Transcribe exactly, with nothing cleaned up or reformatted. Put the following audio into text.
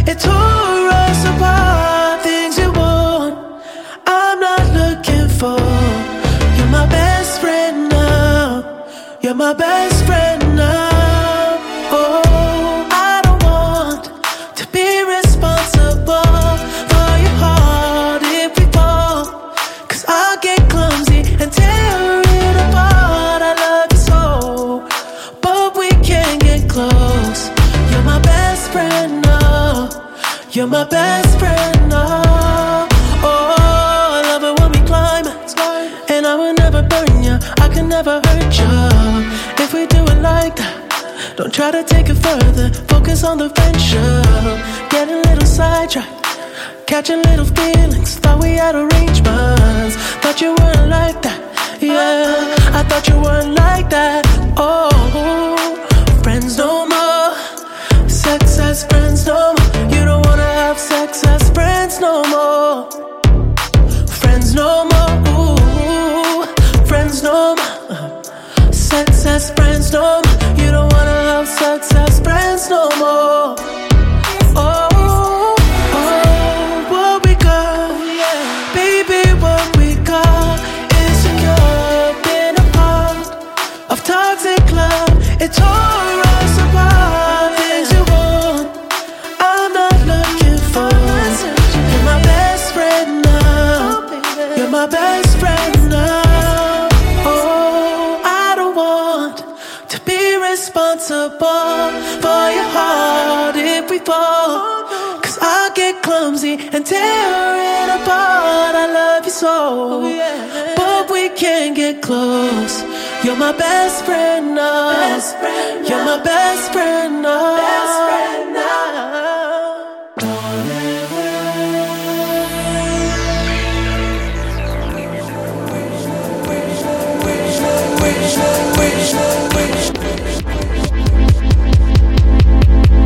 It tore us apart. Things you want, I'm not looking for. You're my best friend now. You're my best friend now. Oh, I don't want to be responsible for your heart if we fall. Cause I'll get clumsy and tear it apart. I love you so, but we can't get close. You're my best friend now. You're my best friend now. Oh, I love it when we climax, and I will never burn you. I can never hurt you if we do it like that. Don't try to take it further. Focus on the friendship. Getting a little sidetracked, catching little feelings. Thought we had arrangements. Thought you weren't like that. Yeah, I thought you weren't like that. Oh, friends no more. Sex as friends no more. You don't wanna have sex as friends no more. Friends no more. Ooh, friends no more. Sex as friends no more. You don't wanna have sex as friends no more. Oh, oh, what we got, baby, what we got is secure in a part of toxic love. It tore us apart. Things you want, I'm not looking for. You're my best friend now. You're my best friend now. Oh, I don't want to be responsible for your heart if we fall. Cause I'll get clumsy and tear it apart. I love you so, but we can't get close. You're my best friend now. You're my best friend now.